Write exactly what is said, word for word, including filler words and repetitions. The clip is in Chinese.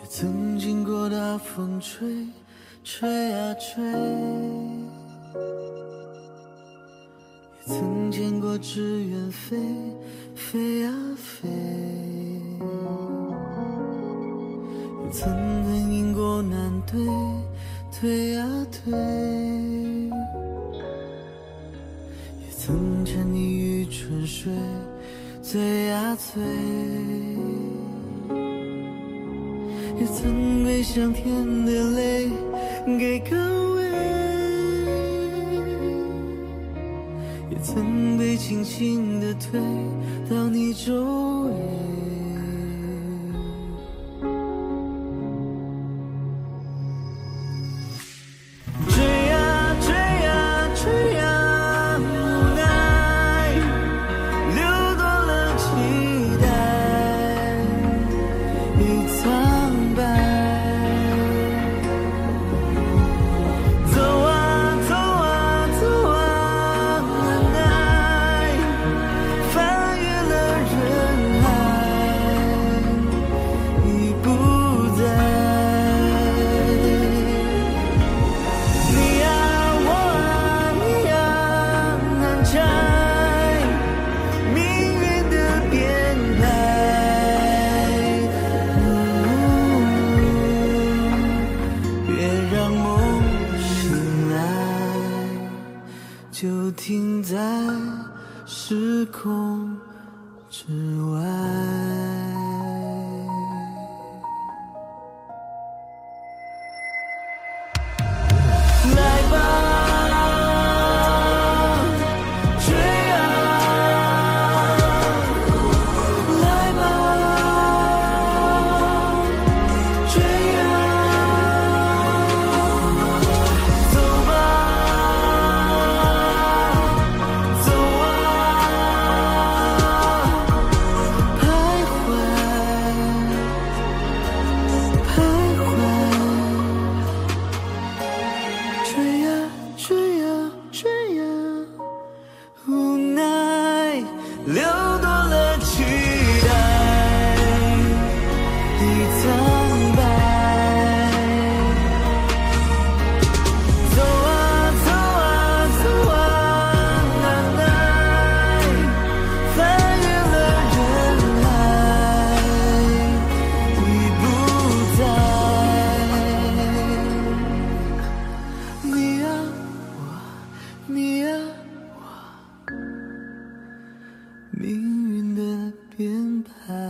曾经过大风吹，吹啊吹，也曾见过纸鸢飞，飞啊飞，也曾跟因果难对，对啊对，也曾沉溺于春水，醉啊醉，也曾被香甜的泪给告慰，也曾被轻轻地推到你周围。追啊追啊追啊，无奈流多了期待与苍白。走啊走啊走啊，无奈翻越了人海，已不在。你啊我啊你啊，难拆命运的编排。别让梦醒来，就停在时空之外。来吧，追啊，来吧，追啊，走吧，走啊，徘徊，徘徊。追呀追呀追呀，无奈流多了期待与苍白。走啊走啊走啊，难耐翻越了人海，已不在。你啊我，你啊我，命运的编排。